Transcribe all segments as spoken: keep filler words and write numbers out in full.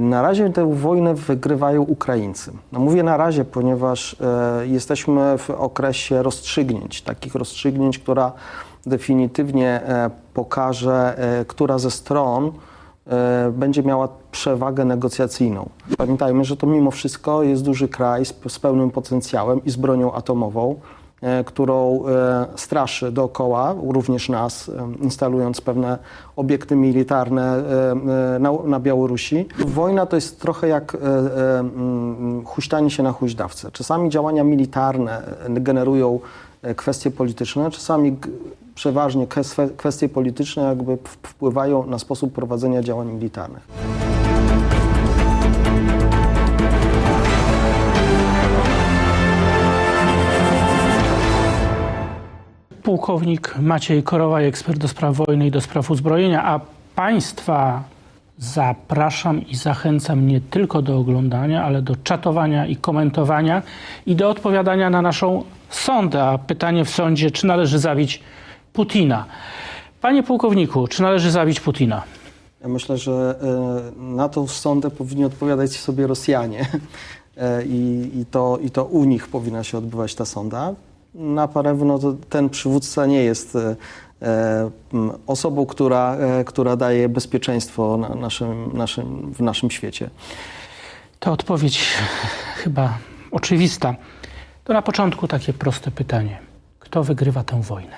Na razie tę wojnę wygrywają Ukraińcy. No mówię na razie, ponieważ e, jesteśmy w okresie rozstrzygnięć, takich rozstrzygnięć, która definitywnie e, pokaże, e, która ze stron e, będzie miała przewagę negocjacyjną. Pamiętajmy, że to mimo wszystko jest duży kraj z, z pełnym potencjałem i z bronią atomową, e, którą e, straszy dookoła, również nas, e, instalując pewne obiekty militarne e, e, na, na Białorusi. Wojna to jest trochę jak e, e, huśtanie się na huśdawce. Czasami działania militarne generują kwestie polityczne, czasami przeważnie kwestie polityczne jakby wpływają na sposób prowadzenia działań militarnych. Pułkownik Maciej Korowaj, ekspert do spraw wojny i do spraw uzbrojenia, a Państwa zapraszam i zachęcam nie tylko do oglądania, ale do czatowania i komentowania i do odpowiadania na naszą sondę. A pytanie w sądzie, czy należy zabić Putina? Panie pułkowniku, czy należy zabić Putina? Ja myślę, że na tą sondę powinni odpowiadać sobie Rosjanie i, i, to, i to u nich powinna się odbywać ta sonda. Na pewno to ten przywódca nie jest osobą, która, która daje bezpieczeństwo na naszym, naszym, w naszym świecie. To odpowiedź chyba oczywista. To na początku takie proste pytanie. Kto wygrywa tę wojnę?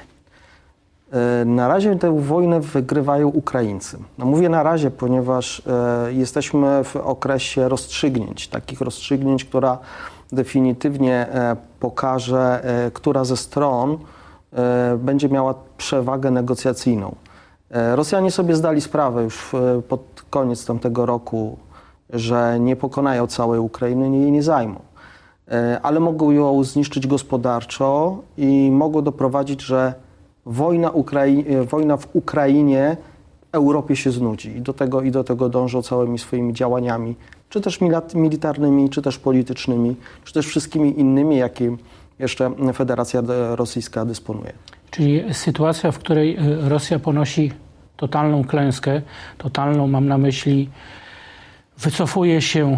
Na razie tę wojnę wygrywają Ukraińcy. No mówię na razie, ponieważ e, jesteśmy w okresie rozstrzygnięć, takich rozstrzygnięć, która definitywnie e, pokaże, e, która ze stron e, będzie miała przewagę negocjacyjną. E, Rosjanie sobie zdali sprawę już w, pod koniec tamtego roku, że nie pokonają całej Ukrainy, jej nie zajmą. E, ale mogą ją zniszczyć gospodarczo i mogą doprowadzić, że Wojna, Ukrai- wojna w Ukrainie Europie się znudzi i do tego, i do tego dążą całymi swoimi działaniami, czy też militarnymi, czy też politycznymi, czy też wszystkimi innymi, jakie jeszcze Federacja Rosyjska dysponuje. Czyli sytuacja, w której Rosja ponosi totalną klęskę, totalną mam na myśli, wycofuje się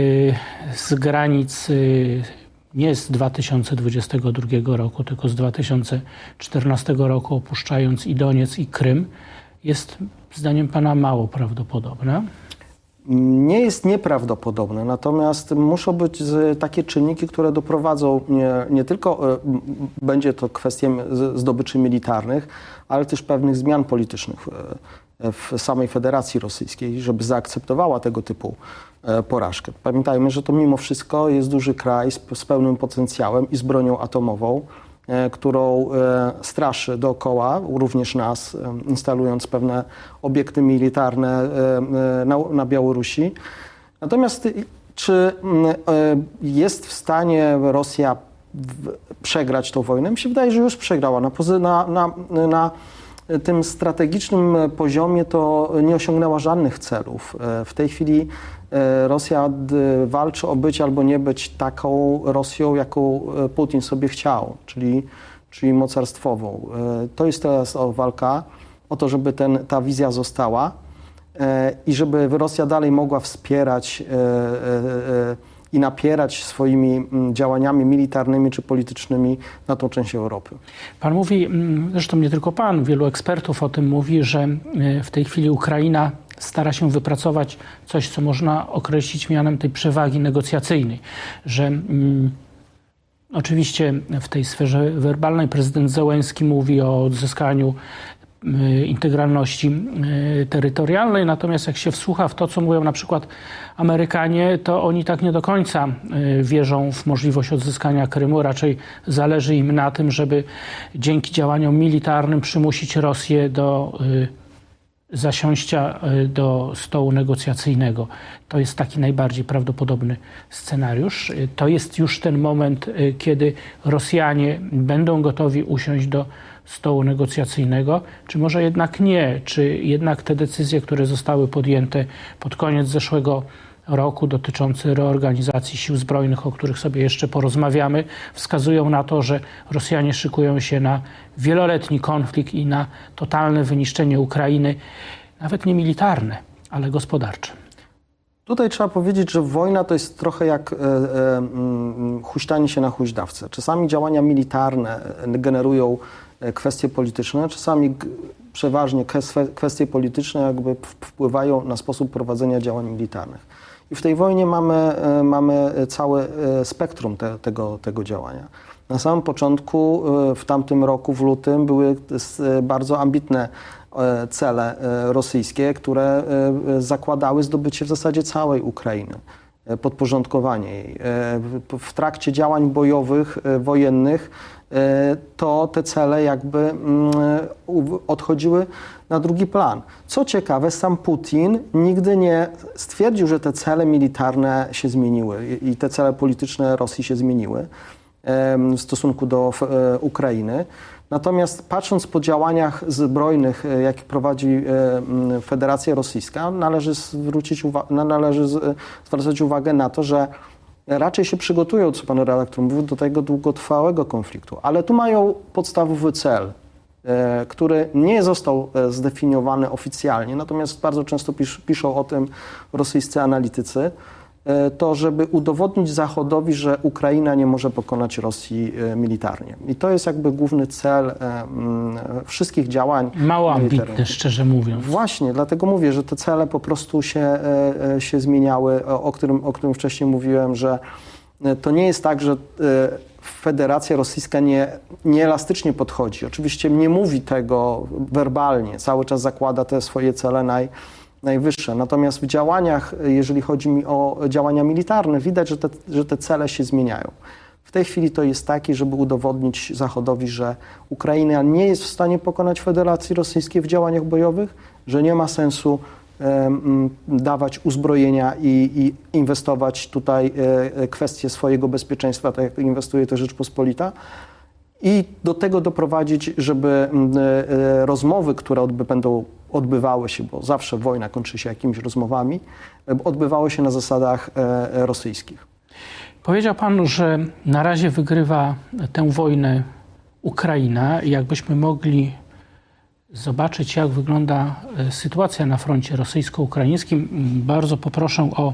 z granic nie z dwa tysiące dwudziestego drugiego roku, tylko z dwa tysiące czternastego roku, opuszczając i Doniec, i Krym, jest zdaniem pana mało prawdopodobne? Nie jest nieprawdopodobne, natomiast muszą być takie czynniki, które doprowadzą, nie, nie tylko będzie to kwestią zdobyczy militarnych, ale też pewnych zmian politycznych w samej Federacji Rosyjskiej, żeby zaakceptowała tego typu porażkę. Pamiętajmy, że to mimo wszystko jest duży kraj z, z pełnym potencjałem i z bronią atomową, e, którą e, straszy dookoła, również nas, e, instalując pewne obiekty militarne e, e, na, na Białorusi. Natomiast czy e, jest w stanie Rosja w, przegrać tę wojnę? Mi się wydaje, że już przegrała. Na, na, na, na tym strategicznym poziomie to nie osiągnęła żadnych celów. W tej chwili Rosja walczy o być albo nie być taką Rosją, jaką Putin sobie chciał, czyli, czyli mocarstwową. To jest teraz walka o to, żeby ten, ta wizja została i żeby Rosja dalej mogła wspierać i napierać swoimi działaniami militarnymi czy politycznymi na tą część Europy. Pan mówi, zresztą nie tylko pan, wielu ekspertów o tym mówi, że w tej chwili Ukraina stara się wypracować coś, co można określić mianem tej przewagi negocjacyjnej, że mm, oczywiście w tej sferze werbalnej prezydent Zełenski mówi o odzyskaniu integralności terytorialnej, natomiast jak się wsłucha w to, co mówią na przykład Amerykanie, to oni tak nie do końca wierzą w możliwość odzyskania Krymu. Raczej zależy im na tym, żeby dzięki działaniom militarnym przymusić Rosję do zasiąścia do stołu negocjacyjnego. To jest taki najbardziej prawdopodobny scenariusz. To jest już ten moment, kiedy Rosjanie będą gotowi usiąść do stołu negocjacyjnego, czy może jednak nie? Czy jednak te decyzje, które zostały podjęte pod koniec zeszłego roku dotyczące reorganizacji sił zbrojnych, o których sobie jeszcze porozmawiamy, wskazują na to, że Rosjanie szykują się na wieloletni konflikt i na totalne wyniszczenie Ukrainy, nawet nie militarne, ale gospodarcze? Tutaj trzeba powiedzieć, że wojna to jest trochę jak e, e, huśtanie się na huśdawce. Czasami działania militarne generują kwestie polityczne, czasami przeważnie kwestie polityczne jakby wpływają na sposób prowadzenia działań militarnych. I w tej wojnie mamy, mamy całe spektrum te, tego, tego działania. Na samym początku, w tamtym roku, w lutym, były bardzo ambitne cele rosyjskie, które zakładały zdobycie w zasadzie całej Ukrainy, podporządkowanie jej. W trakcie działań bojowych, wojennych, to te cele jakby odchodziły na drugi plan. Co ciekawe, sam Putin nigdy nie stwierdził, że te cele militarne się zmieniły i te cele polityczne Rosji się zmieniły w stosunku do Ukrainy. Natomiast patrząc po działaniach zbrojnych, jakie prowadzi Federacja Rosyjska, należy zwrócić uwa- należy zwracać uwagę na to, że raczej się przygotują, co pan redaktor mówił, do tego długotrwałego konfliktu. Ale tu mają podstawowy cel, który nie został zdefiniowany oficjalnie, natomiast bardzo często pisz, piszą o tym rosyjscy analitycy, to żeby udowodnić Zachodowi, że Ukraina nie może pokonać Rosji militarnie. I to jest jakby główny cel wszystkich działań. Mało ambitny, szczerze mówiąc. Właśnie, dlatego mówię, że te cele po prostu się, się zmieniały, o którym, o którym wcześniej mówiłem, że to nie jest tak, że Federacja Rosyjska nie, nieelastycznie podchodzi. Oczywiście nie mówi tego werbalnie, cały czas zakłada te swoje cele naj, najwyższe. Natomiast w działaniach, jeżeli chodzi mi o działania militarne, widać, że te, że te cele się zmieniają. W tej chwili to jest taki, żeby udowodnić Zachodowi, że Ukraina nie jest w stanie pokonać Federacji Rosyjskiej w działaniach bojowych, że nie ma sensu um, dawać uzbrojenia i, i inwestować tutaj e, kwestie swojego bezpieczeństwa, tak jak inwestuje to Rzeczpospolita. I do tego doprowadzić, żeby e, rozmowy, które odby, będą odbywały się, bo zawsze wojna kończy się jakimiś rozmowami, odbywały się na zasadach e, rosyjskich. Powiedział pan, że na razie wygrywa tę wojnę Ukraina. Jakbyśmy mogli zobaczyć, jak wygląda sytuacja na froncie rosyjsko-ukraińskim, bardzo poproszę o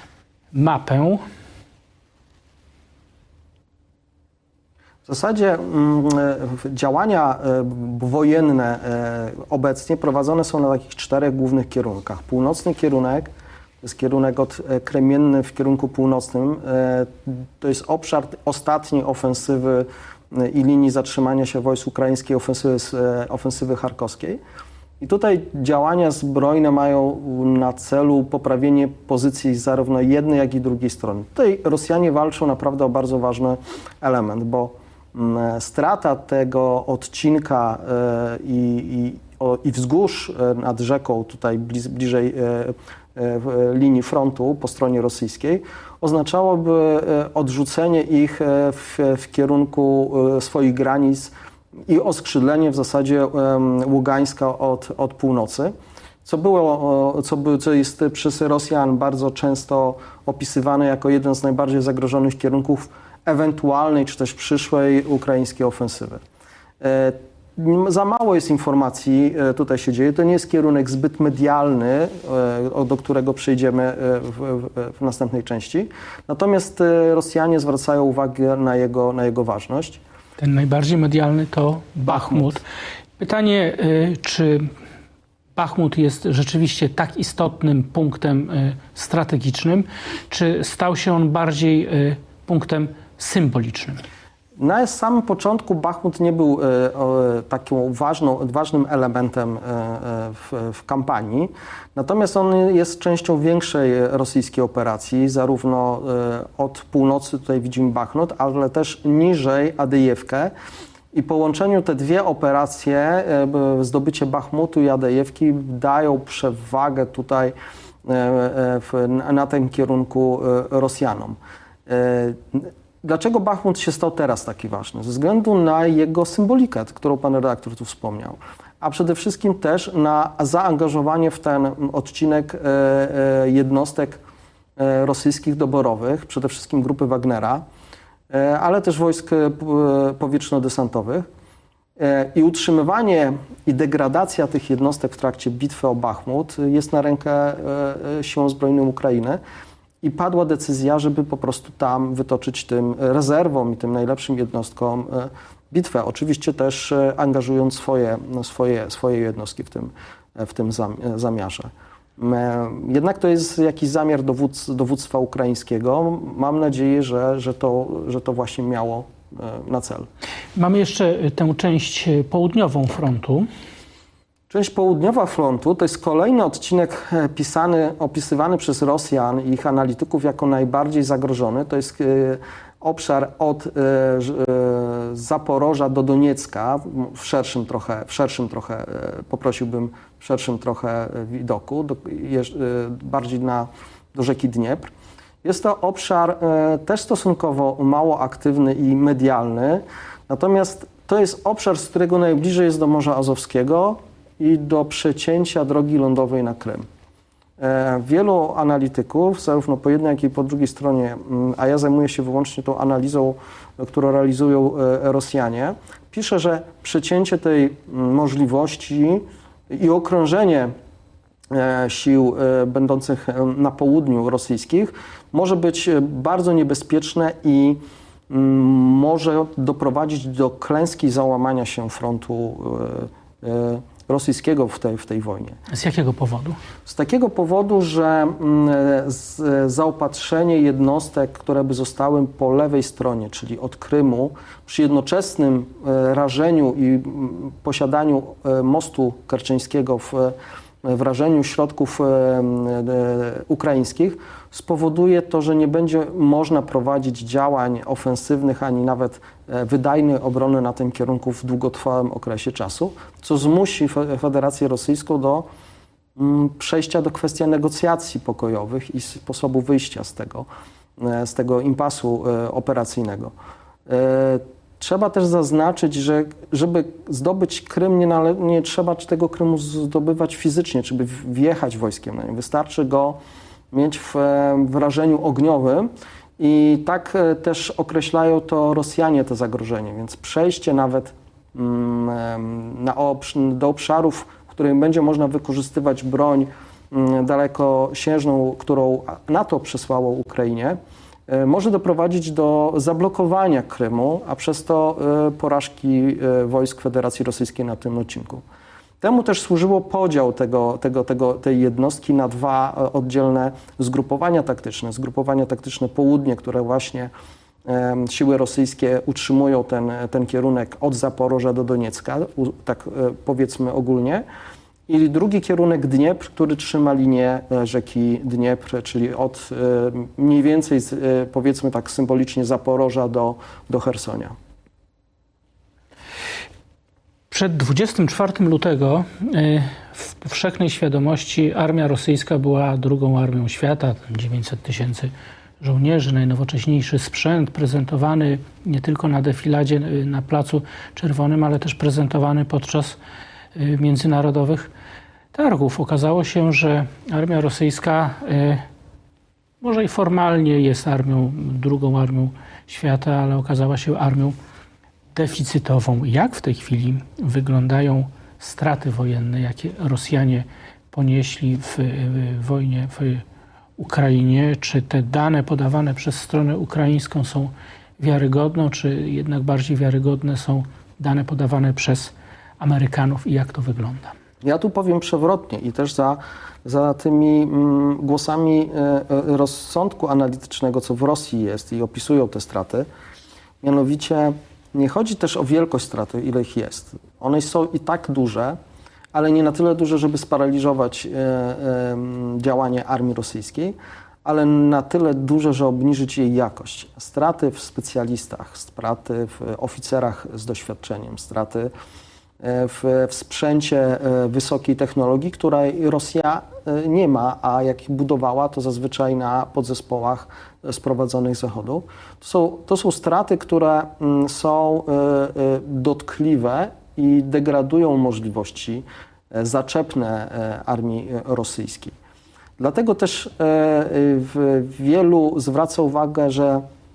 mapę. W zasadzie mm, działania wojenne obecnie prowadzone są na takich czterech głównych kierunkach. Północny kierunek to jest kierunek od Kremienny w kierunku północnym. To jest obszar ostatniej ofensywy i linii zatrzymania się wojsk ukraińskiej, ofensywy, ofensywy charkowskiej. I tutaj działania zbrojne mają na celu poprawienie pozycji zarówno jednej, jak i drugiej strony. Tutaj Rosjanie walczą naprawdę o bardzo ważny element, bo strata tego odcinka i, i, o, i wzgórz nad rzeką, tutaj bliz, bliżej linii frontu po stronie rosyjskiej, oznaczałoby odrzucenie ich w, w kierunku swoich granic i oskrzydlenie w zasadzie Ługańska od, od północy, co, było, co, by, co jest przez Rosjan bardzo często opisywane jako jeden z najbardziej zagrożonych kierunków ewentualnej czy też przyszłej ukraińskiej ofensywy. Za mało jest informacji, tutaj się dzieje. To nie jest kierunek zbyt medialny, do którego przejdziemy w, w, w następnej części. Natomiast Rosjanie zwracają uwagę na jego, na jego ważność. Ten najbardziej medialny to Bachmut. Pytanie, czy Bachmut jest rzeczywiście tak istotnym punktem strategicznym, czy stał się on bardziej punktem symbolicznym? Na samym początku Bachmut nie był e, e, takim ważną, ważnym elementem e, w, w kampanii, natomiast on jest częścią większej rosyjskiej operacji, zarówno e, od północy, tutaj widzimy Bachmut, ale też niżej Adejewkę. I połączeniu te dwie operacje, e, zdobycie Bachmutu i Adejewki, dają przewagę tutaj e, w, na tym kierunku e, Rosjanom. E, Dlaczego Bachmut się stał teraz taki ważny? Ze względu na jego symbolikę, którą pan redaktor tu wspomniał, a przede wszystkim też na zaangażowanie w ten odcinek jednostek rosyjskich doborowych, przede wszystkim grupy Wagnera, ale też wojsk powietrzno-desantowych. I utrzymywanie i degradacja tych jednostek w trakcie bitwy o Bachmut jest na rękę siłom zbrojnym Ukrainy. I padła decyzja, żeby po prostu tam wytoczyć tym rezerwom i tym najlepszym jednostkom bitwę. Oczywiście też angażując swoje, swoje, swoje jednostki w tym, w tym zamiarze. Jednak to jest jakiś zamiar dowódz, dowództwa ukraińskiego. Mam nadzieję, że, że, to, że to właśnie miało na celu. Mamy jeszcze tę część południową frontu. Część południowa frontu to jest kolejny odcinek pisany, opisywany przez Rosjan i ich analityków jako najbardziej zagrożony. To jest obszar od Zaporoża do Doniecka, w szerszym trochę, w szerszym trochę poprosiłbym, w szerszym trochę widoku, do, bardziej na, do rzeki Dniepr. Jest to obszar też stosunkowo mało aktywny i medialny, natomiast to jest obszar, z którego najbliżej jest do Morza Azowskiego i do przecięcia drogi lądowej na Krym. Wielu analityków, zarówno po jednej, jak i po drugiej stronie, a ja zajmuję się wyłącznie tą analizą, którą realizują Rosjanie, pisze, że przecięcie tej możliwości i okrążenie sił będących na południu rosyjskich może być bardzo niebezpieczne i może doprowadzić do klęski załamania się frontu rosyjskiego w tej, w tej wojnie. Z jakiego powodu? Z takiego powodu, że zaopatrzenie jednostek, które by zostały po lewej stronie, czyli od Krymu, przy jednoczesnym rażeniu i posiadaniu mostu kerczeńskiego w wrażeniu środków ukraińskich, spowoduje to, że nie będzie można prowadzić działań ofensywnych ani nawet wydajnej obrony na tym kierunku w długotrwałym okresie czasu, co zmusi Federację Rosyjską do przejścia do kwestii negocjacji pokojowych i sposobu wyjścia z tego, z tego impasu operacyjnego. Trzeba też zaznaczyć, że żeby zdobyć Krym, nie, nale- nie trzeba tego Krymu zdobywać fizycznie, żeby wjechać wojskiem na nie. Wystarczy go mieć w wrażeniu ogniowym i tak też określają to Rosjanie, to zagrożenie. Więc przejście nawet na obsz- do obszarów, w których będzie można wykorzystywać broń dalekosiężną, którą NATO przesłało Ukrainie, może doprowadzić do zablokowania Krymu, a przez to porażki wojsk Federacji Rosyjskiej na tym odcinku. Temu też służyło podział tego, tego, tego, tej jednostki na dwa oddzielne zgrupowania taktyczne. Zgrupowania taktyczne południe, które właśnie e, siły rosyjskie utrzymują ten, ten kierunek od Zaporoża do Doniecka, u, tak e, powiedzmy ogólnie. I drugi kierunek Dniepr, który trzyma linię rzeki Dniepr, czyli od e, mniej więcej, e, powiedzmy tak symbolicznie, Zaporoża do, do Chersonia. Przed dwudziestego czwartego lutego w powszechnej świadomości armia rosyjska była drugą armią świata, dziewięćset tysięcy żołnierzy, najnowocześniejszy sprzęt prezentowany nie tylko na defiladzie na Placu Czerwonym, ale też prezentowany podczas międzynarodowych targów. Okazało się, że armia rosyjska może i formalnie jest armią, drugą armią świata, ale okazała się armią deficytową. Jak w tej chwili wyglądają straty wojenne, jakie Rosjanie ponieśli w wojnie w Ukrainie? Czy te dane podawane przez stronę ukraińską są wiarygodne, czy jednak bardziej wiarygodne są dane podawane przez Amerykanów i jak to wygląda? Ja tu powiem przewrotnie i też za, za tymi mm, głosami e, rozsądku analitycznego, co w Rosji jest i opisują te straty, mianowicie nie chodzi też o wielkość straty, ile ich jest. One są i tak duże, ale nie na tyle duże, żeby sparaliżować e, e, działanie armii rosyjskiej, ale na tyle duże, że obniżyć jej jakość. Straty w specjalistach, straty w oficerach z doświadczeniem, straty w, w sprzęcie wysokiej technologii, której Rosja nie ma, a jak budowała, to zazwyczaj na podzespołach sprowadzonych z Zachodu. To są, to są straty, które są dotkliwe i degradują możliwości zaczepne armii rosyjskiej. Dlatego też wielu zwraca uwagę, że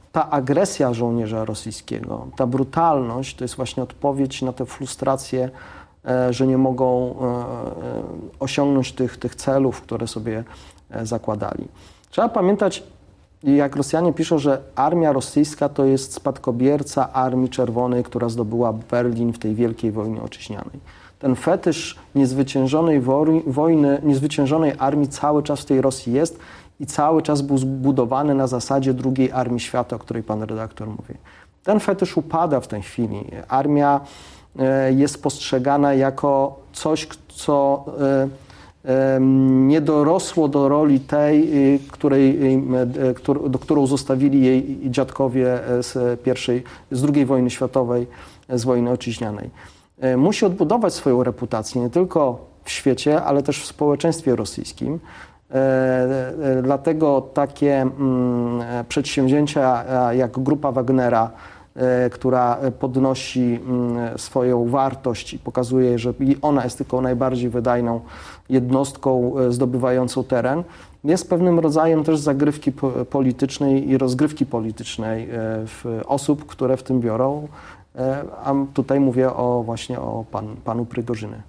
ta agresja żołnierza rosyjskiego, ta brutalność to jest właśnie odpowiedź na tę frustrację, że nie mogą osiągnąć tych, tych celów, które sobie zakładali. Trzeba pamiętać, jak Rosjanie piszą, że armia rosyjska to jest spadkobierca Armii Czerwonej, która zdobyła Berlin w tej wielkiej wojnie oczyźnianej. Ten fetysz niezwyciężonej wojny, niezwyciężonej armii cały czas w tej Rosji jest i cały czas był zbudowany na zasadzie drugiej armii świata, o której pan redaktor mówi. Ten fetysz upada w tej chwili. Armia jest postrzegana jako coś, co nie dorosło do roli tej, której, do którą zostawili jej dziadkowie z pierwszej, z drugiej wojny światowej, z wojny oczyźnianej. Musi odbudować swoją reputację nie tylko w świecie, ale też w społeczeństwie rosyjskim. Dlatego takie przedsięwzięcia jak Grupa Wagnera, która podnosi swoją wartość i pokazuje, że ona jest tylko najbardziej wydajną jednostką zdobywającą teren, jest pewnym rodzajem też zagrywki politycznej i rozgrywki politycznej w osób, które w tym biorą. A tutaj mówię o właśnie o pan, panu Prygorzynie.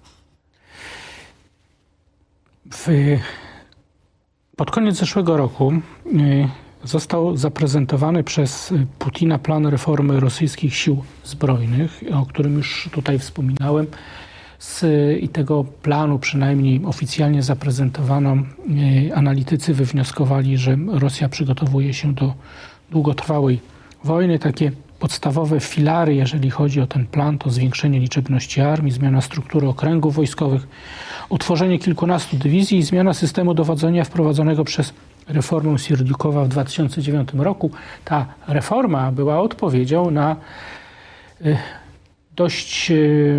W, pod koniec zeszłego roku został zaprezentowany przez Putina plan reformy rosyjskich sił zbrojnych, o którym już tutaj wspominałem. Z, I tego planu przynajmniej oficjalnie zaprezentowano. Analitycy wywnioskowali, że Rosja przygotowuje się do długotrwałej wojny. Takie podstawowe filary, jeżeli chodzi o ten plan, to zwiększenie liczebności armii, zmiana struktury okręgów wojskowych, utworzenie kilkunastu dywizji i zmiana systemu dowodzenia wprowadzonego przez reformę Sierdziukowa w dwa tysiące dziewiątym roku. Ta reforma była odpowiedzią na dość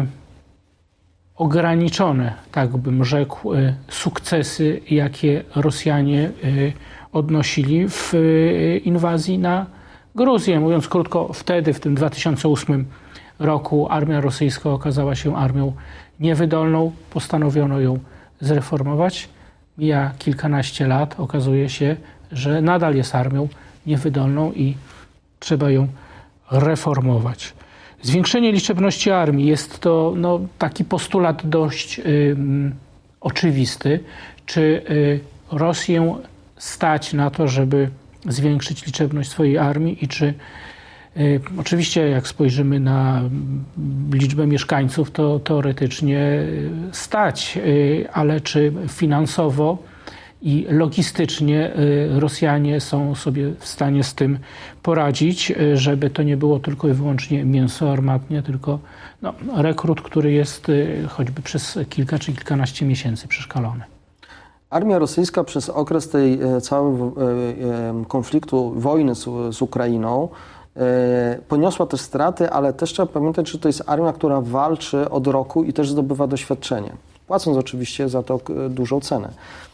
ograniczone, tak bym rzekł, sukcesy, jakie Rosjanie odnosili w inwazji na Gruzję. Mówiąc krótko, wtedy, w tym dwa tysiące ósmym roku armia rosyjska okazała się armią niewydolną. Postanowiono ją zreformować. Mija kilkanaście lat. Okazuje się, że nadal jest armią niewydolną i trzeba ją reformować. Zwiększenie liczebności armii jest to no, taki postulat dość y, oczywisty. Czy y, Rosję stać na to, żeby zwiększyć liczebność swojej armii i czy y, oczywiście jak spojrzymy na liczbę mieszkańców, to teoretycznie stać, y, ale czy finansowo i logistycznie Rosjanie są sobie w stanie z tym poradzić, żeby to nie było tylko i wyłącznie mięso armatnie, tylko no, rekrut, który jest choćby przez kilka czy kilkanaście miesięcy przeszkalony. Armia rosyjska przez okres tej całego konfliktu, wojny z, z Ukrainą poniosła też straty, ale też trzeba pamiętać, że to jest armia, która walczy od roku i też zdobywa doświadczenie, płacąc oczywiście za to dużą cenę.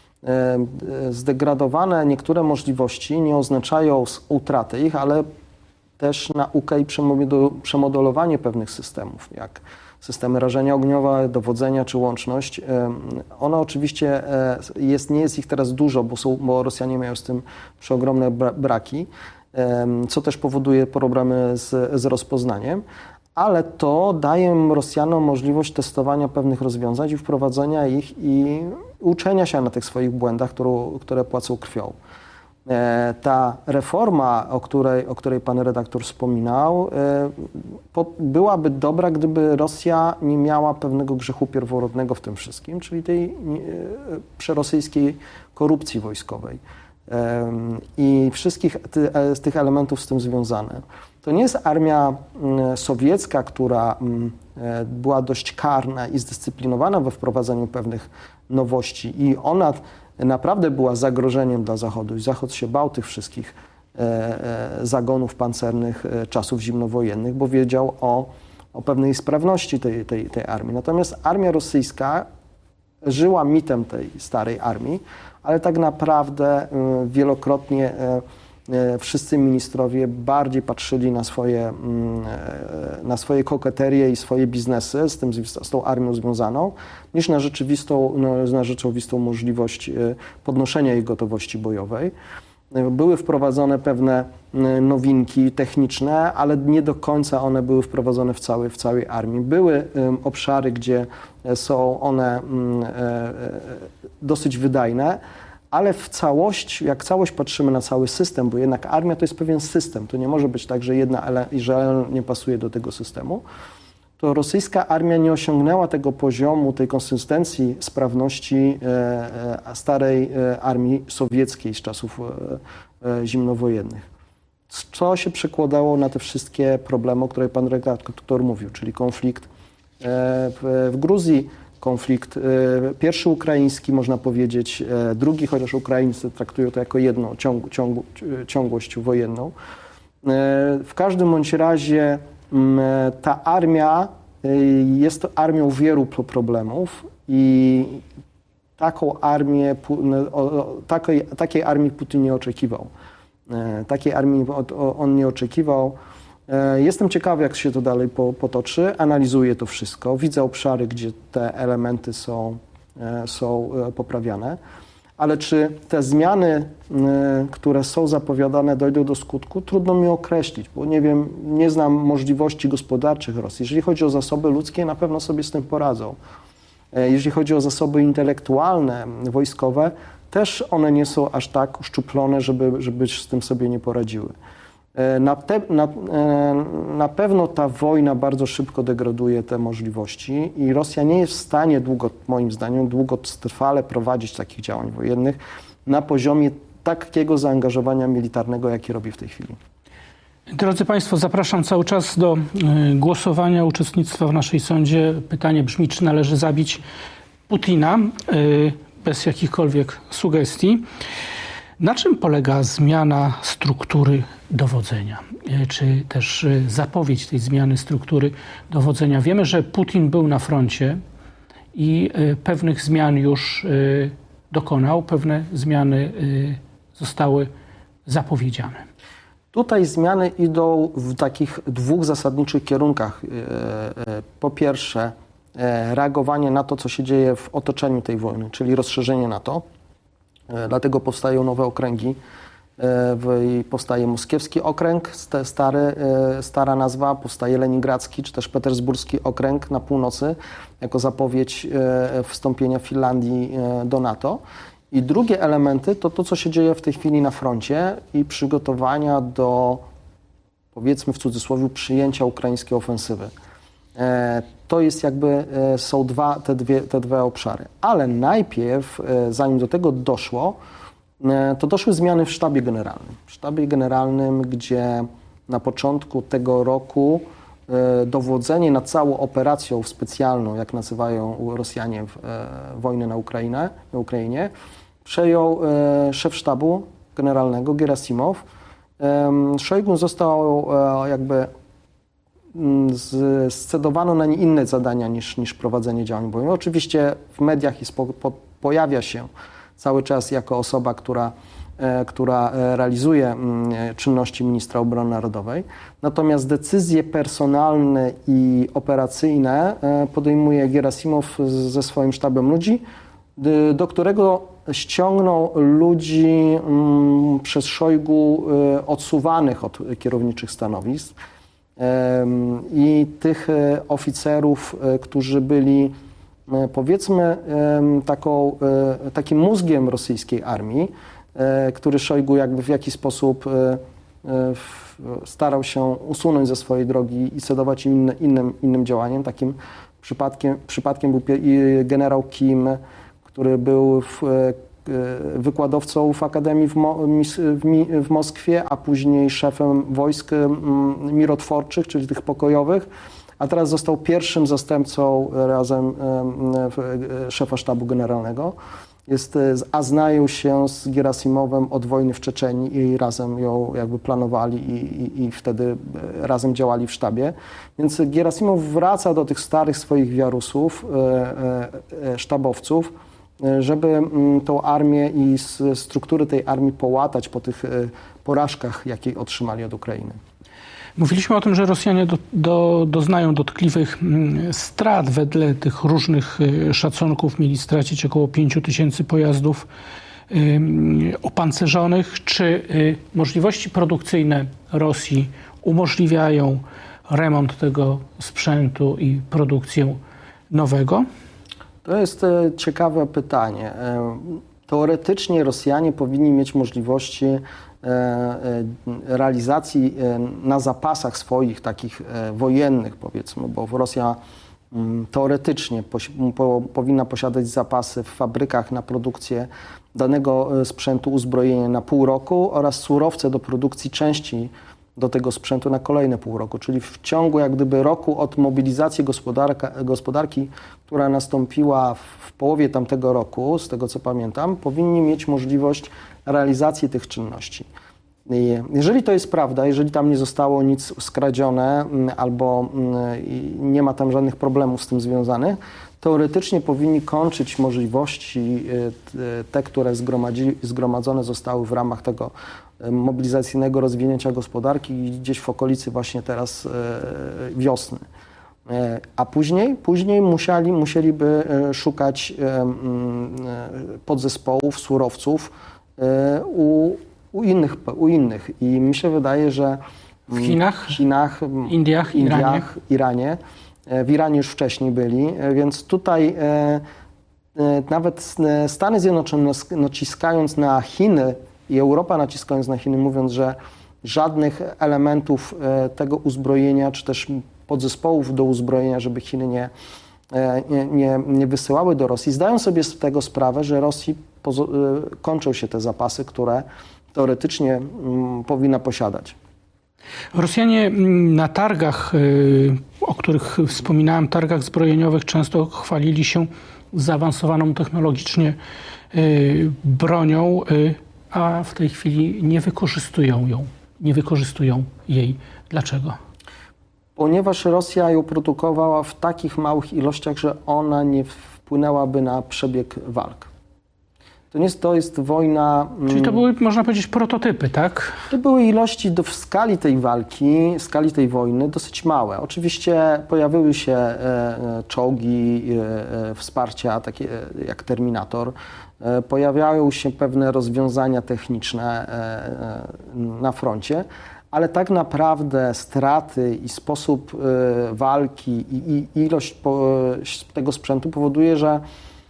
Zdegradowane niektóre możliwości nie oznaczają utraty ich, ale też naukę i przemodelowanie pewnych systemów, jak systemy rażenia ogniowe, dowodzenia czy łączność. One oczywiście jest, nie jest ich teraz dużo, bo, są, bo Rosjanie mają z tym przeogromne braki, co też powoduje problemy z, z rozpoznaniem. Ale to daje Rosjanom możliwość testowania pewnych rozwiązań i wprowadzenia ich i uczenia się na tych swoich błędach, którą, które płacą krwią. E, ta reforma, o której, o której pan redaktor wspominał, e, po, byłaby dobra, gdyby Rosja nie miała pewnego grzechu pierworodnego w tym wszystkim, czyli tej e, przerosyjskiej korupcji wojskowej e, i wszystkich ty, e, z tych elementów z tym związane. To nie jest armia sowiecka, która była dość karna i zdyscyplinowana we wprowadzaniu pewnych nowości i ona naprawdę była zagrożeniem dla Zachodu i Zachód się bał tych wszystkich zagonów pancernych czasów zimnowojennych, bo wiedział o, o pewnej sprawności tej, tej, tej armii. Natomiast armia rosyjska żyła mitem tej starej armii, ale tak naprawdę wielokrotnie wszyscy ministrowie bardziej patrzyli na swoje, na swoje koketerie i swoje biznesy z, tym, z tą armią związaną, niż na rzeczywistą, na rzeczywistą możliwość podnoszenia jej gotowości bojowej. Były wprowadzone pewne nowinki techniczne, ale nie do końca one były wprowadzone w całej, w całej armii. Były obszary, gdzie są one dosyć wydajne, ale w całość, jak całość patrzymy na cały system, bo jednak armia to jest pewien system, to nie może być tak, że jedna że nie pasuje do tego systemu, to rosyjska armia nie osiągnęła tego poziomu, tej konsystencji, sprawności starej armii sowieckiej z czasów zimnowojennych. Co się przekładało na te wszystkie problemy, o których pan redaktor mówił, czyli konflikt w Gruzji, konflikt pierwszy ukraiński, można powiedzieć, drugi, chociaż Ukraińcy traktują to jako jedną ciąg, ciąg, ciągłość wojenną. W każdym bądź razie ta armia jest to armią wielu problemów i taką armię, takiej, takiej armii Putin nie oczekiwał. Takiej armii on nie oczekiwał. Jestem ciekawy, jak się to dalej potoczy. Analizuję to wszystko. Widzę obszary, gdzie te elementy są, są poprawiane. Ale czy te zmiany, które są zapowiadane, dojdą do skutku? Trudno mi określić, bo nie wiem, nie znam możliwości gospodarczych Rosji. Jeżeli chodzi o zasoby ludzkie, na pewno sobie z tym poradzą. Jeżeli chodzi o zasoby intelektualne, wojskowe, też one nie są aż tak uszczuplone, żeby, żeby z tym sobie nie poradziły. Na, te, na, na pewno ta wojna bardzo szybko degraduje te możliwości i Rosja nie jest w stanie długo, moim zdaniem, długotrwale prowadzić takich działań wojennych na poziomie takiego zaangażowania militarnego, jaki robi w tej chwili. Drodzy Państwo, zapraszam cały czas do głosowania, uczestnictwa w naszej sądzie. Pytanie brzmi, czy należy zabić Putina, bez jakichkolwiek sugestii. Na czym polega zmiana struktury dowodzenia? Czy też zapowiedź tej zmiany struktury dowodzenia? Wiemy, że Putin był na froncie i pewnych zmian już dokonał, pewne zmiany zostały zapowiedziane. Tutaj zmiany idą w takich dwóch zasadniczych kierunkach. Po pierwsze, reagowanie na to, co się dzieje w otoczeniu tej wojny, czyli rozszerzenie NATO. Dlatego powstają nowe okręgi. Powstaje moskiewski okręg, stary, stara nazwa, powstaje leningradzki czy też petersburski okręg na północy jako zapowiedź wstąpienia Finlandii do NATO. I drugie elementy to to, co się dzieje w tej chwili na froncie i przygotowania do, powiedzmy w cudzysłowie, przyjęcia ukraińskiej ofensywy. To jest jakby, są dwa, te, dwie, te dwa obszary. Ale najpierw, zanim do tego doszło, to doszły zmiany w sztabie generalnym. W sztabie generalnym, gdzie na początku tego roku dowodzenie nad całą operacją specjalną, jak nazywają Rosjanie w, wojnę na Ukrainę, na Ukrainie, przejął szef sztabu generalnego Gerasimow. Szojgu został jakby scedowano na nie inne zadania niż, niż prowadzenie działań bojowych. Oczywiście w mediach jest po, po, pojawia się cały czas jako osoba, która, e, która realizuje m, czynności ministra obrony narodowej. Natomiast decyzje personalne i operacyjne e, podejmuje Gerasimow ze swoim sztabem ludzi, d, do którego ściągnął ludzi m, przez Szojgu e, odsuwanych od kierowniczych stanowisk. I tych oficerów, którzy byli, powiedzmy, taką, takim mózgiem rosyjskiej armii, który Szojgu jakby w jakiś sposób starał się usunąć ze swojej drogi i cedować im innym, innym działaniem. Takim przypadkiem, przypadkiem był generał Kim, który był w, wykładowcą w Akademii w, Mo, w, w Moskwie, a później szefem wojsk mirotworczych, czyli tych pokojowych, a teraz został pierwszym zastępcą razem szefa sztabu generalnego. Jest, a znają się z Gerasimowem od wojny w Czeczenii i razem ją jakby planowali i, i, i wtedy razem działali w sztabie. Więc Gerasimow wraca do tych starych swoich wiarusów, sztabowców, żeby tą armię i struktury tej armii połatać po tych porażkach, jakie otrzymali od Ukrainy. Mówiliśmy o tym, że Rosjanie do, do, doznają dotkliwych strat. Wedle tych różnych szacunków mieli stracić około pięciu tysięcy pojazdów opancerzonych. Czy możliwości produkcyjne Rosji umożliwiają remont tego sprzętu i produkcję nowego? To jest ciekawe pytanie. Teoretycznie Rosjanie powinni mieć możliwości realizacji na zapasach swoich, takich wojennych, powiedzmy, bo Rosja teoretycznie po, powinna posiadać zapasy w fabrykach na produkcję danego sprzętu, uzbrojenia na pół roku oraz surowce do produkcji części do tego sprzętu na kolejne pół roku, czyli w ciągu jak gdyby roku od mobilizacji gospodarki, która nastąpiła w połowie tamtego roku, z tego co pamiętam, powinni mieć możliwość realizacji tych czynności. Jeżeli to jest prawda, jeżeli tam nie zostało nic skradzione albo nie ma tam żadnych problemów z tym związanych, teoretycznie powinni kończyć możliwości te, które zgromadzone zostały w ramach tego mobilizacyjnego rozwinięcia gospodarki gdzieś w okolicy właśnie teraz wiosny. A później, później musieli, musieliby szukać podzespołów, surowców u, u, innych, u innych. I mi się wydaje, że w Chinach, w Chinach Indiach, Indiach Iranie. Iranie, w Iranie już wcześniej byli, więc tutaj nawet Stany Zjednoczone naciskając na Chiny i Europa naciskając na Chiny, mówiąc, że żadnych elementów tego uzbrojenia, czy też podzespołów do uzbrojenia, żeby Chiny nie, nie, nie, nie wysyłały do Rosji, zdają sobie z tego sprawę, że Rosji kończą się te zapasy, które teoretycznie mm, powinna posiadać. Rosjanie na targach, o których wspominałem, targach zbrojeniowych, często chwalili się zaawansowaną technologicznie bronią, a w tej chwili nie wykorzystują ją, nie wykorzystują jej. Dlaczego? Ponieważ Rosja ją produkowała w takich małych ilościach, że ona nie wpłynęłaby na przebieg walk. To nie jest, to jest wojna... Czyli to były, można powiedzieć, prototypy, tak? To były ilości do, w skali tej walki, w skali tej wojny dosyć małe. Oczywiście pojawiły się e, czołgi, e, wsparcia takie jak Terminator. E, pojawiają się pewne rozwiązania techniczne e, na froncie, ale tak naprawdę straty i sposób e, walki i, i ilość po, tego sprzętu powoduje, że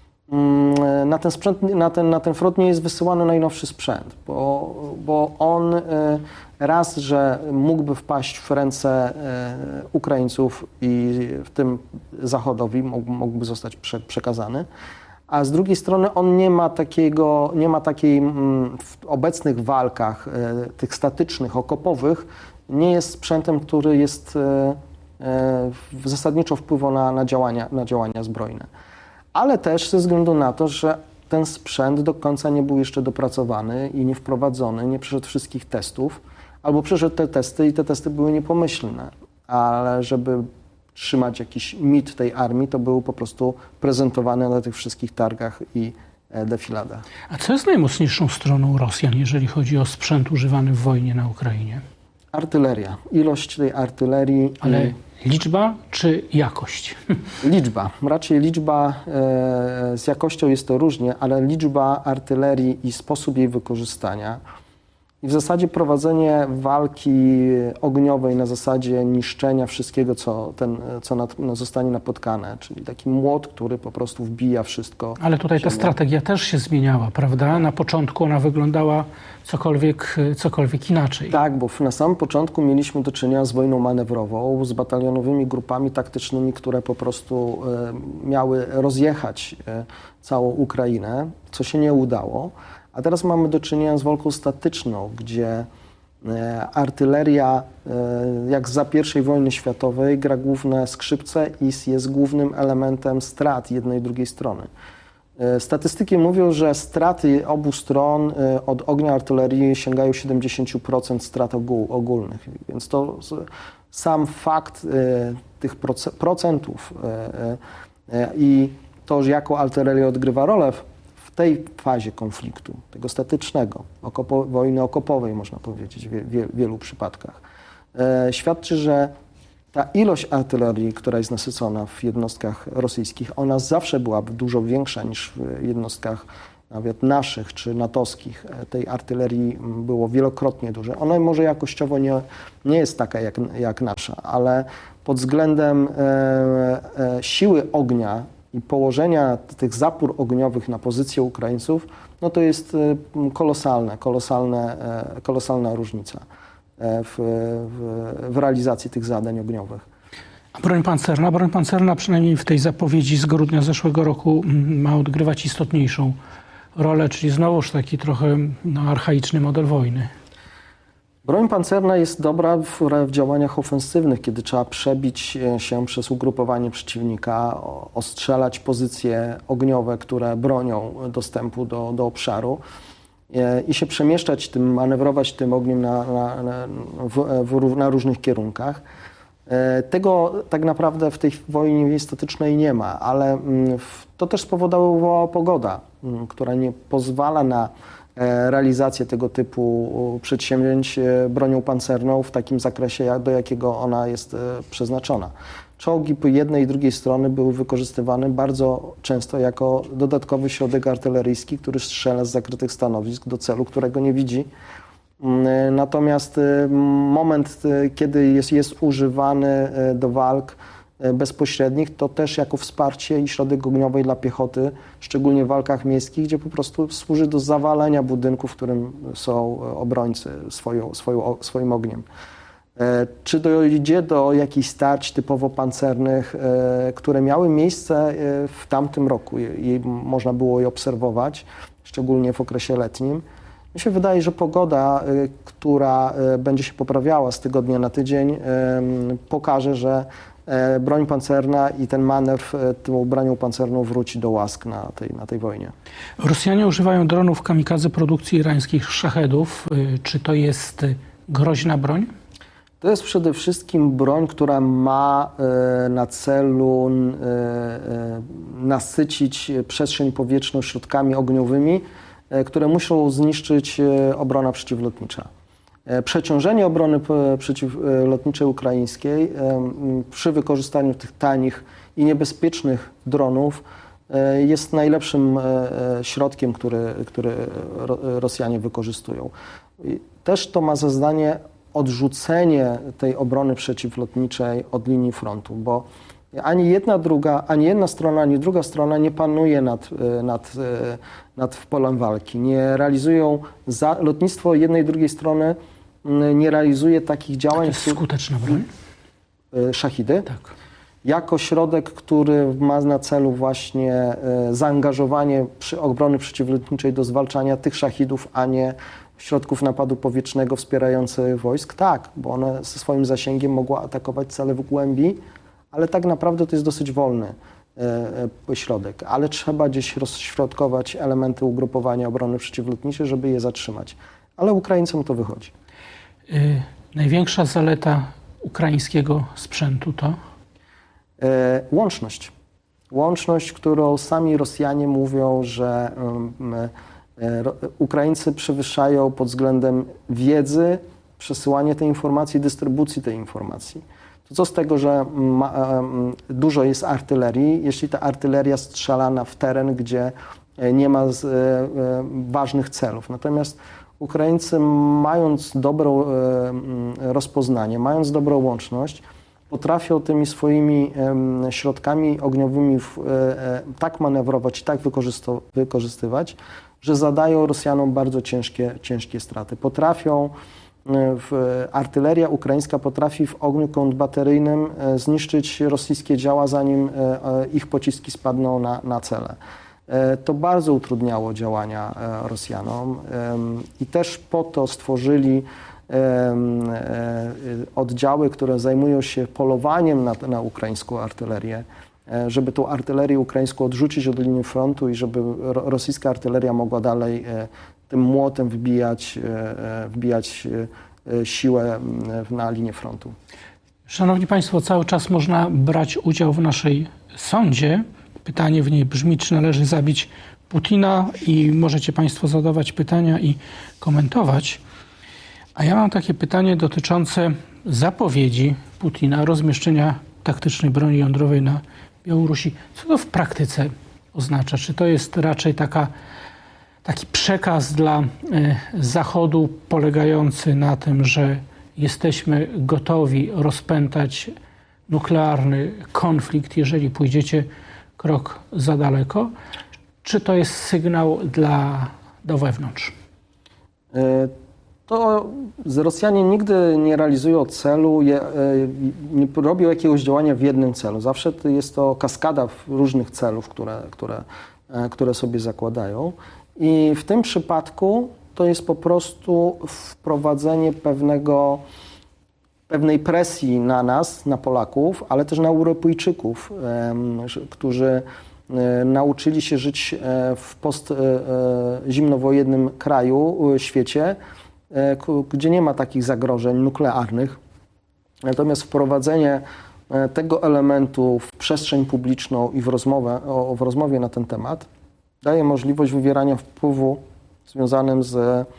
Na ten, sprzęt, na, ten, na ten front nie jest wysyłany najnowszy sprzęt, bo, bo on raz, że mógłby wpaść w ręce Ukraińców i w tym Zachodowi mógłby zostać prze, przekazany, a z drugiej strony on nie ma takiego, nie ma takiej w obecnych walkach tych statycznych, okopowych, nie jest sprzętem, który jest zasadniczo wpływał na, na, działania, na działania zbrojne. Ale też ze względu na to, że ten sprzęt do końca nie był jeszcze dopracowany i nie wprowadzony, nie przeszedł wszystkich testów, albo przeszedł te testy i te testy były niepomyślne. Ale żeby trzymać jakiś mit tej armii, to był po prostu prezentowany na tych wszystkich targach i defiladach. A co jest najmocniejszą stroną Rosjan, jeżeli chodzi o sprzęt używany w wojnie na Ukrainie? Artyleria. Ilość tej artylerii. Ale i... liczba czy jakość? Liczba. Raczej liczba, e, z jakością jest to różnie, ale liczba artylerii i sposób jej wykorzystania i w zasadzie prowadzenie walki ogniowej na zasadzie niszczenia wszystkiego, co, ten, co nad, no, zostanie napotkane, czyli taki młot, który po prostu wbija wszystko. Ale tutaj ta strategia też się zmieniała, prawda? Na początku ona wyglądała cokolwiek, cokolwiek inaczej. Tak, bo na samym początku mieliśmy do czynienia z wojną manewrową, z batalionowymi grupami taktycznymi, które po prostu e, miały rozjechać e, całą Ukrainę, co się nie udało. A teraz mamy do czynienia z walką statyczną, gdzie e, artyleria, e, jak za pierwszej wojny światowej, gra główne skrzypce i jest głównym elementem strat jednej i drugiej strony. E, statystyki mówią, że straty obu stron e, od ognia artylerii sięgają siedemdziesiąt procent strat ogół, ogólnych. Więc to sam fakt e, tych proce, procentów e, e, i to, że jaką artyleria odgrywa rolę w w tej fazie konfliktu, tego statycznego, okopo, wojny okopowej, można powiedzieć, w wie, wielu przypadkach, e, świadczy, że ta ilość artylerii, która jest nasycona w jednostkach rosyjskich, ona zawsze była dużo większa niż w jednostkach nawet naszych czy natowskich, tej artylerii było wielokrotnie duże. Ona może jakościowo nie, nie jest taka jak, jak nasza, ale pod względem e, e, siły ognia i położenia tych zapór ogniowych na pozycję Ukraińców, no to jest e, kolosalne, kolosalne, e, kolosalna różnica e, w, w, w realizacji tych zadań ogniowych. A broń pancerna? Broń pancerna przynajmniej w tej zapowiedzi z grudnia zeszłego roku ma odgrywać istotniejszą rolę, czyli znowuż taki trochę no, archaiczny model wojny. Broń pancerna jest dobra w, w działaniach ofensywnych, kiedy trzeba przebić się przez ugrupowanie przeciwnika, ostrzelać pozycje ogniowe, które bronią dostępu do, do obszaru i się przemieszczać tym, manewrować tym ogniem na, na, na, w, w, na różnych kierunkach. Tego tak naprawdę w tej wojnie statycznej nie ma, ale to też spowodowała pogoda, która nie pozwala na realizację tego typu przedsięwzięć bronią pancerną w takim zakresie, do jakiego ona jest przeznaczona. Czołgi po jednej i drugiej strony były wykorzystywane bardzo często jako dodatkowy środek artyleryjski, który strzela z zakrytych stanowisk do celu, którego nie widzi. Natomiast moment, kiedy jest, jest używany do walk bezpośrednich, to też jako wsparcie i środek ogniowy dla piechoty, szczególnie w walkach miejskich, gdzie po prostu służy do zawalenia budynku, w którym są obrońcy swoją, swoją, swoim ogniem. Czy dojdzie do jakichś starć typowo pancernych, które miały miejsce w tamtym roku i można było je obserwować, szczególnie w okresie letnim? Mi się wydaje, że pogoda, która będzie się poprawiała z tygodnia na tydzień, pokaże, że broń pancerna i ten manewr tą bronią pancerną wróci do łask na tej, na tej wojnie. Rosjanie używają dronów kamikadze produkcji irańskich Szachedów. Czy to jest groźna broń? To jest przede wszystkim broń, która ma na celu nasycić przestrzeń powietrzną środkami ogniowymi, które muszą zniszczyć obrona przeciwlotnicza. Przeciążenie obrony przeciwlotniczej ukraińskiej przy wykorzystaniu tych tanich i niebezpiecznych dronów jest najlepszym środkiem, który, który Rosjanie wykorzystują. Też to ma za zadanie odrzucenie tej obrony przeciwlotniczej od linii frontu, bo ani jedna, druga, ani jedna strona, ani druga strona nie panuje nad, nad, nad polem walki. Nie realizują, za, lotnictwo jednej i drugiej strony nie realizuje takich działań. To jest skuteczna broń? Szahidy? Tak. Jako środek, który ma na celu właśnie zaangażowanie przy obrony przeciwlotniczej do zwalczania tych szachidów, a nie środków napadu powietrznego wspierających wojsk. Tak, bo one ze swoim zasięgiem mogą atakować cele w głębi, ale tak naprawdę to jest dosyć wolny e, środek. Ale trzeba gdzieś rozśrodkować elementy ugrupowania obrony przeciwlotniczej, żeby je zatrzymać. Ale Ukraińcom to wychodzi. Yy, największa zaleta ukraińskiego sprzętu to? E, łączność. Łączność, którą sami Rosjanie mówią, że e, ro, Ukraińcy przewyższają pod względem wiedzy, przesyłanie tej informacji, dystrybucji tej informacji. To co z tego, że ma, dużo jest artylerii, jeśli ta artyleria strzelana w teren, gdzie nie ma z, e, ważnych celów. Natomiast Ukraińcy, mając dobre rozpoznanie, mając dobrą łączność, potrafią tymi swoimi e, środkami ogniowymi w, e, tak manewrować i tak wykorzystywać, że zadają Rosjanom bardzo ciężkie, ciężkie straty. Potrafią W, artyleria ukraińska potrafi w ogniu kontrbateryjnym zniszczyć rosyjskie działa, zanim ich pociski spadną na, na cele. To bardzo utrudniało działania Rosjanom i też po to stworzyli oddziały, które zajmują się polowaniem na, na ukraińską artylerię, żeby tą artylerię ukraińską odrzucić od linii frontu i żeby rosyjska artyleria mogła dalej tym młotem wbijać, wbijać siłę na linię frontu. Szanowni Państwo, cały czas można brać udział w naszej sądzie. Pytanie w niej brzmi, czy należy zabić Putina, i możecie Państwo zadawać pytania i komentować. A ja mam takie pytanie dotyczące zapowiedzi Putina rozmieszczenia taktycznej broni jądrowej na Białorusi. Co to w praktyce oznacza? Czy to jest raczej taka taki przekaz dla Zachodu polegający na tym, że jesteśmy gotowi rozpętać nuklearny konflikt, jeżeli pójdziecie krok za daleko? Czy to jest sygnał dla, do wewnątrz? To Rosjanie nigdy nie realizują celu, nie robią jakiegoś działania w jednym celu. Zawsze jest to kaskada różnych celów, które, które, które sobie zakładają. I w tym przypadku to jest po prostu wprowadzenie pewnego, pewnej presji na nas, na Polaków, ale też na Europejczyków, którzy nauczyli się żyć w postzimnowojennym kraju, świecie, gdzie nie ma takich zagrożeń nuklearnych. Natomiast wprowadzenie tego elementu w przestrzeń publiczną i w rozmowę, w rozmowie na ten temat daje możliwość wywierania wpływu związanym z,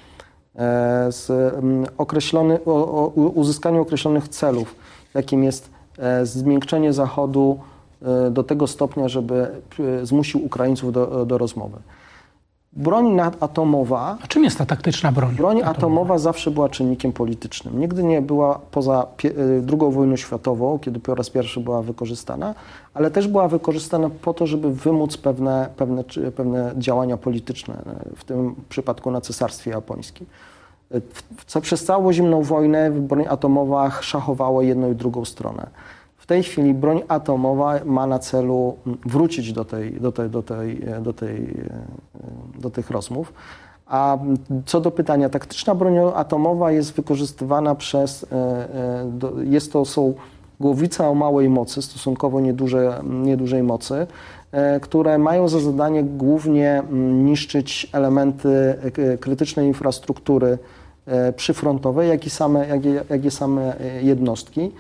z określony, o, o uzyskaniu określonych celów, jakim jest zmiękczenie Zachodu do tego stopnia, żeby zmusił Ukraińców do, do rozmowy. Broń atomowa... A czym jest ta taktyczna broń? Broń atomowa, atomowa zawsze była czynnikiem politycznym. Nigdy nie była poza drugą wojną światową, kiedy po raz pierwszy była wykorzystana, ale też była wykorzystana po to, żeby wymóc pewne, pewne, pewne działania polityczne, w tym przypadku na Cesarstwie Japońskim. Co przez całą zimną wojnę broń atomowa szachowała jedną i drugą stronę. W tej chwili broń atomowa ma na celu wrócić do, tej, do, tej, do, tej, do, tej, do tych rozmów. A co do pytania, taktyczna broń atomowa jest wykorzystywana przez, jest to są głowice o małej mocy, stosunkowo nieduże, niedużej mocy, które mają za zadanie głównie niszczyć elementy krytycznej infrastruktury przyfrontowej, jak i same, jak i, jak i same jednostki.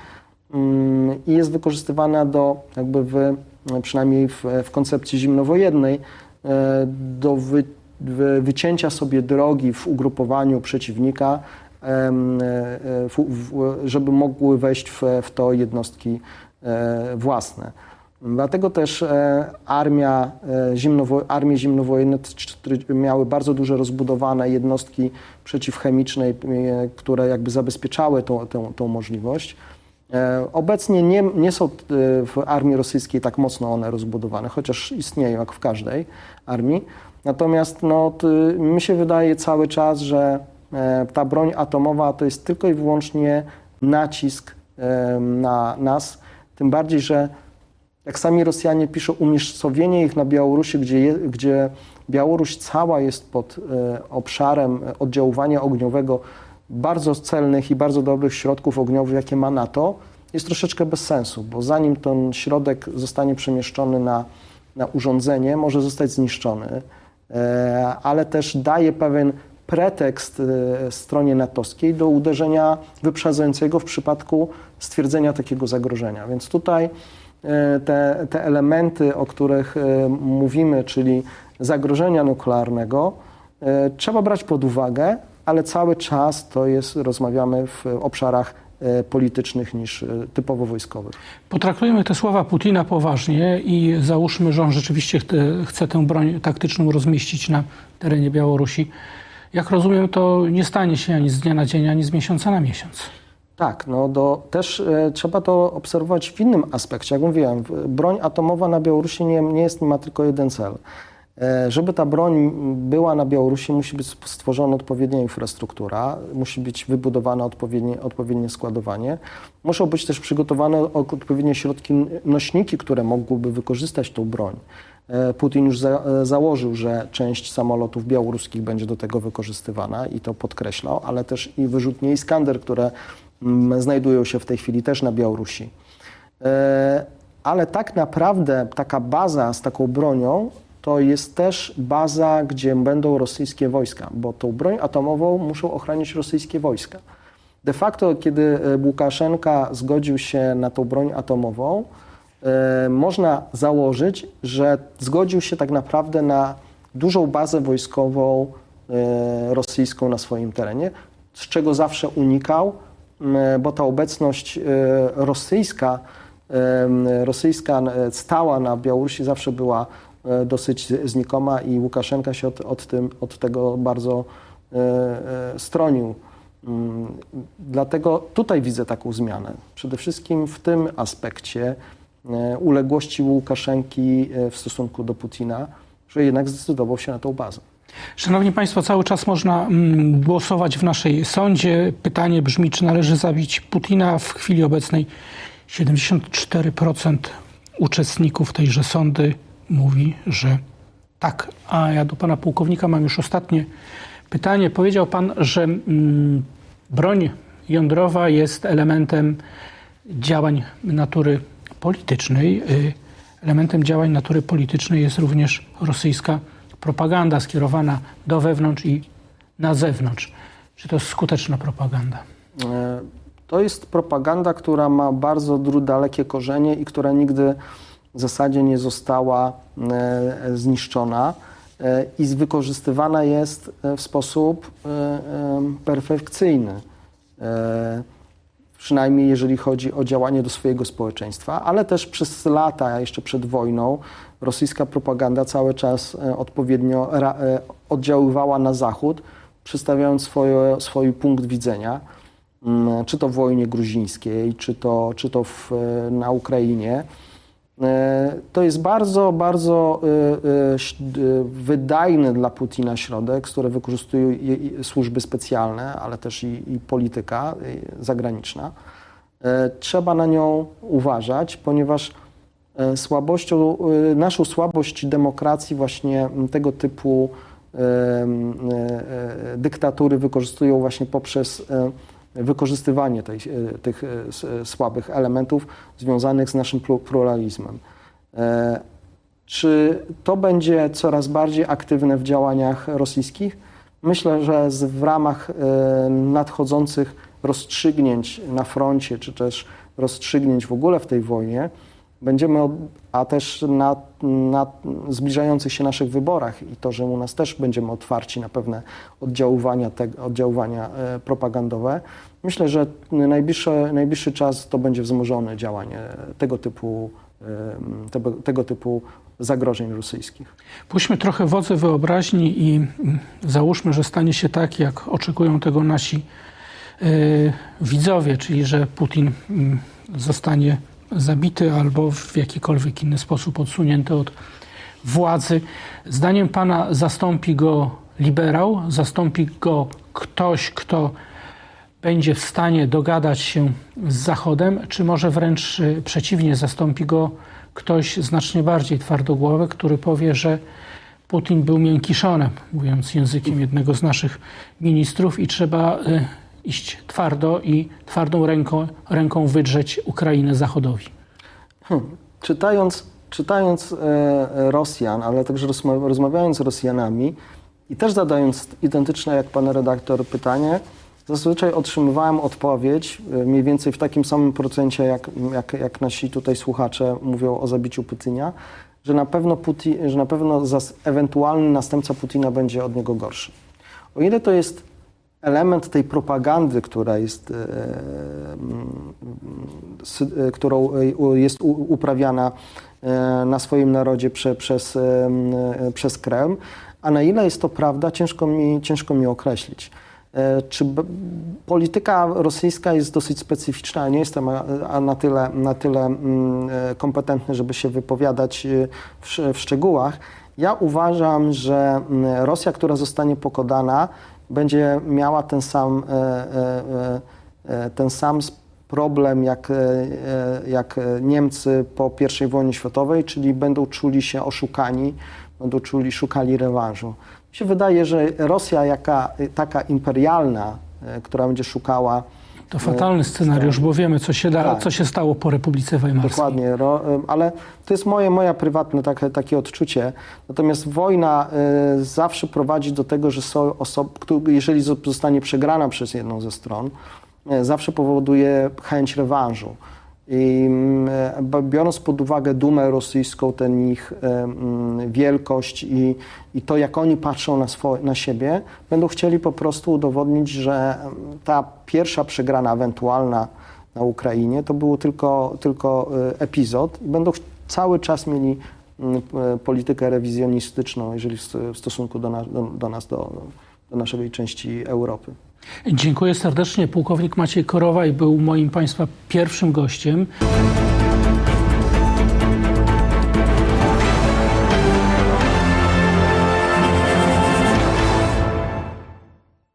I jest wykorzystywana do, jakby w, przynajmniej w, w koncepcji zimnowojennej, do wy, wy, wycięcia sobie drogi w ugrupowaniu przeciwnika, w, w, żeby mogły wejść w, w to jednostki własne. Dlatego też armia zimnowo, armie zimnowojenne miały bardzo duże rozbudowane jednostki przeciwchemiczne, które jakby zabezpieczały tą, tą, tą możliwość. Obecnie nie, nie są w armii rosyjskiej tak mocno one rozbudowane, chociaż istnieją jak w każdej armii. Natomiast no, mi się wydaje cały czas, że ta broń atomowa to jest tylko i wyłącznie nacisk na nas. Tym bardziej, że jak sami Rosjanie piszą, umiejscowienie ich na Białorusi, gdzie, je, gdzie Białoruś cała jest pod obszarem oddziaływania ogniowego bardzo celnych i bardzo dobrych środków ogniowych, jakie ma NATO, jest troszeczkę bez sensu, bo zanim ten środek zostanie przemieszczony na, na urządzenie, może zostać zniszczony, ale też daje pewien pretekst stronie natowskiej do uderzenia wyprzedzającego w przypadku stwierdzenia takiego zagrożenia. Więc tutaj te, te elementy, o których mówimy, czyli zagrożenia nuklearnego, trzeba brać pod uwagę, ale cały czas to jest, rozmawiamy w obszarach politycznych niż typowo wojskowych. Potraktujmy te słowa Putina poważnie i załóżmy, że on rzeczywiście chce tę broń taktyczną rozmieścić na terenie Białorusi. Jak rozumiem, to nie stanie się ani z dnia na dzień, ani z miesiąca na miesiąc. Tak, no do, też e, trzeba to obserwować w innym aspekcie. Jak mówiłem, broń atomowa na Białorusi nie, nie jest, nie ma tylko jeden cel. Żeby ta broń była na Białorusi, musi być stworzona odpowiednia infrastruktura, musi być wybudowane odpowiednie, odpowiednie składowanie. Muszą być też przygotowane odpowiednie środki, nośniki, które mogłyby wykorzystać tą broń. Putin już za, założył, że część samolotów białoruskich będzie do tego wykorzystywana i to podkreślał, ale też i wyrzutnie Iskander, które znajdują się w tej chwili też na Białorusi. Ale tak naprawdę taka baza z taką bronią to jest też baza, gdzie będą rosyjskie wojska, bo tą broń atomową muszą ochraniać rosyjskie wojska. De facto, kiedy Łukaszenka zgodził się na tą broń atomową, e, można założyć, że zgodził się tak naprawdę na dużą bazę wojskową e, rosyjską na swoim terenie, z czego zawsze unikał, e, bo ta obecność e, rosyjska, e, rosyjska stała na Białorusi zawsze była dosyć znikoma i Łukaszenka się od, od, tym, od tego bardzo stronił. Dlatego tutaj widzę taką zmianę. Przede wszystkim w tym aspekcie uległości Łukaszenki w stosunku do Putina, że jednak zdecydował się na tą bazę. Szanowni Państwo, cały czas można mm, głosować w naszej sądzie. Pytanie brzmi, czy należy zabić Putina? W chwili obecnej siedemdziesiąt cztery procent uczestników tejże sądy mówi, że tak. A ja do pana pułkownika mam już ostatnie pytanie. Powiedział pan, że mm, broń jądrowa jest elementem działań natury politycznej. Elementem działań natury politycznej jest również rosyjska propaganda skierowana do wewnątrz i na zewnątrz. Czy to jest skuteczna propaganda? To jest propaganda, która ma bardzo dalekie korzenie i która nigdy w zasadzie nie została zniszczona i wykorzystywana jest w sposób perfekcyjny. Przynajmniej jeżeli chodzi o działanie do swojego społeczeństwa, ale też przez lata, jeszcze przed wojną, rosyjska propaganda cały czas odpowiednio oddziaływała na Zachód, przedstawiając swoje, swój punkt widzenia, czy to w wojnie gruzińskiej, czy to, czy to w, na Ukrainie. To jest bardzo, bardzo wydajny dla Putina środek, który wykorzystują służby specjalne, ale też i, i polityka zagraniczna. Trzeba na nią uważać, ponieważ słabością, naszą słabość demokracji właśnie tego typu dyktatury wykorzystują właśnie poprzez wykorzystywanie tej, tych słabych elementów związanych z naszym pluralizmem. Czy to będzie coraz bardziej aktywne w działaniach rosyjskich? Myślę, że w ramach nadchodzących rozstrzygnięć na froncie, czy też rozstrzygnięć w ogóle w tej wojnie, będziemy, a też na, na zbliżających się naszych wyborach i to, że u nas też będziemy otwarci na pewne oddziaływania, te, oddziaływania propagandowe, myślę, że najbliższy, najbliższy czas to będzie wzmożone działanie tego typu, tego, tego typu zagrożeń rosyjskich. Puśćmy trochę wodze wyobraźni i załóżmy, że stanie się tak, jak oczekują tego nasi yy, widzowie, czyli że Putin yy, zostanie zabity albo w jakikolwiek inny sposób odsunięty od władzy. Zdaniem pana zastąpi go liberał, zastąpi go ktoś, kto będzie w stanie dogadać się z Zachodem, czy może wręcz przeciwnie, zastąpi go ktoś znacznie bardziej twardogłowy, który powie, że Putin był miękiszonem, mówiąc językiem jednego z naszych ministrów, i trzeba iść twardo i twardą ręką, ręką wydrzeć Ukrainę Zachodowi. Hmm. Czytając, czytając e, Rosjan, ale także rozmawiając z Rosjanami i też zadając identyczne jak pan redaktor pytanie, zazwyczaj otrzymywałem odpowiedź mniej więcej w takim samym procencie, jak, jak, jak nasi tutaj słuchacze mówią o zabiciu Putina, że na pewno, Putin, że na pewno zas, ewentualny następca Putina będzie od niego gorszy. O ile to jest element tej propagandy, która jest, e, e, którą jest u, uprawiana e, na swoim narodzie prze, przez, e, przez Kreml, a na ile jest to prawda, ciężko mi, ciężko mi określić. E, czy b, polityka rosyjska jest dosyć specyficzna, nie jestem a, a na tyle, na tyle m, kompetentny, żeby się wypowiadać w, w szczegółach. Ja uważam, że Rosja, która zostanie pokonana, będzie miała ten sam, ten sam problem jak, jak Niemcy po pierwszej wojnie światowej, czyli będą czuli się oszukani, będą czuli, szukali rewanżu. Mi się wydaje, że Rosja jaka, taka imperialna, która będzie szukała... To fatalny scenariusz, bo wiemy, co się, da, tak. co się stało po Republice Weimarskiej. Dokładnie, ale to jest moje, moje prywatne takie, takie odczucie. Natomiast wojna y, zawsze prowadzi do tego, że są osoby, jeżeli zostanie przegrana przez jedną ze stron, y, zawsze powoduje chęć rewanżu. I y, biorąc pod uwagę dumę rosyjską, ten ich y, y, wielkość i, i to, jak oni patrzą na, swo- na siebie, będą chcieli po prostu udowodnić, że ta pierwsza przegrana ewentualna na Ukrainie to był tylko, tylko y, epizod i będą cały czas mieli politykę rewizjonistyczną, jeżeli w stosunku do, na, do, do nas, do, do naszej części Europy. Dziękuję serdecznie. Pułkownik Maciej Korowaj był moim Państwa pierwszym gościem.